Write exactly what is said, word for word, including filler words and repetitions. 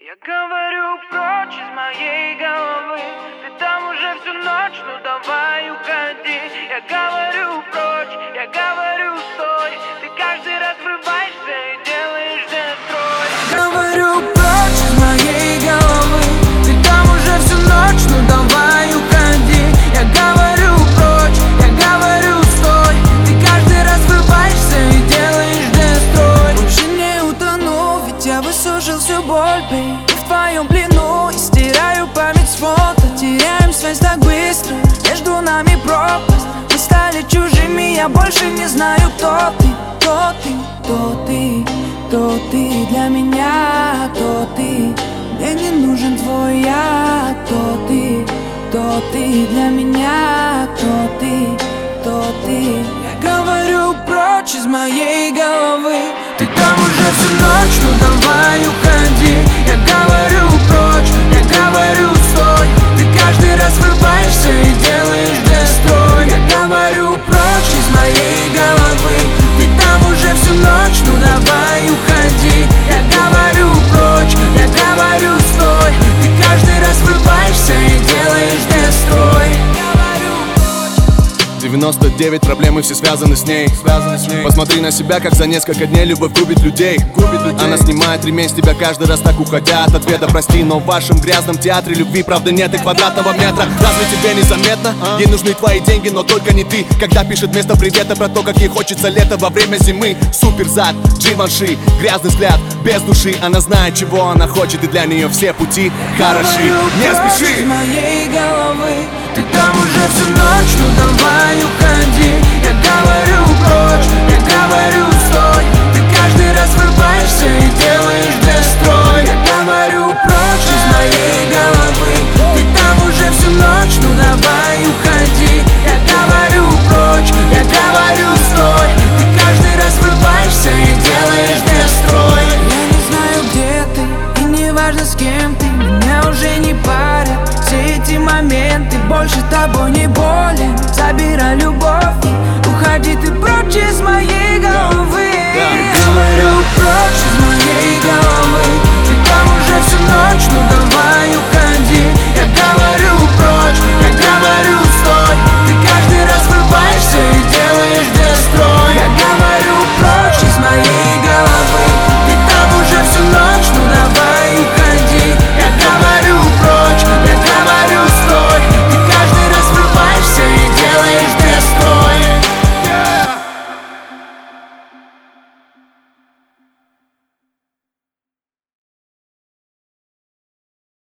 Я говорю прочь из моей головы. Ты там уже всю ночь, ну давай уходи. Я говорю прочь, я говорю стой. Ты каждый раз врываешься и делаешь дестрой. Говорю прочь из моей головы. Ты там уже всю ночь, ну давай уходи. Я говорю прочь, я говорю стой. Ты каждый раз врываешься и делаешь дестрой. Больше не утону, ведь я высушил всю боль, бей. В твоем плену и стираю память с фото. Теряем связь так быстро, между нами пропасть. Мы стали чужими, я больше не знаю, кто ты. Кто ты, кто ты, кто ты для меня, кто ты. Мне не нужен твой я, кто ты, кто ты для меня, кто ты, кто ты. Я говорю прочь из моей головы. Ты там уже всю ночь, ну давай уходи. Я говорю прочь, я говорю стой. Ты каждый раз врываешься и делаешь дестрой. Я говорю прочь из моей головы. Ты там уже всю ночь, ну давай уходи. Я говорю прочь, я говорю стой. Ты каждый раз врываешься и делаешь дестрой. девяносто девять проблемы, все связаны с ней. Связаны с ней. Посмотри на себя, как за несколько дней любовь губит людей. Губит людей. Она снимает ремень с тебя каждый раз, так уходя от ответа. Прости, но в вашем грязном театре любви правда нет и квадратного метра. Разве тебе незаметно? А? Ей нужны твои деньги, но только не ты. Когда пишет вместо привета про то, как ей хочется лето во время зимы. Супер зад, Givenchy, грязный взгляд, без души. Она знает, чего она хочет, и для нее все пути хороши. Не спеши. Из моей головы. Ты там уже всю ночь, ну давай уходи. Я говорю прочь, я говорю стой. Ты каждый раз врываешься и делаешь дестрой. Я говорю прочь из моей головы. Ты там уже всю ночь, ну давай уходи. Я говорю прочь, я говорю стой. Ты каждый раз врываешься и делаешь дестрой. Я не знаю, где ты, и не важно, с кем ты. Меня уже не парят все эти моменты. Больше тобой не болен. Забирай любовь и уходи ты прочь из моей головы. Я говорю прочь из моей головы.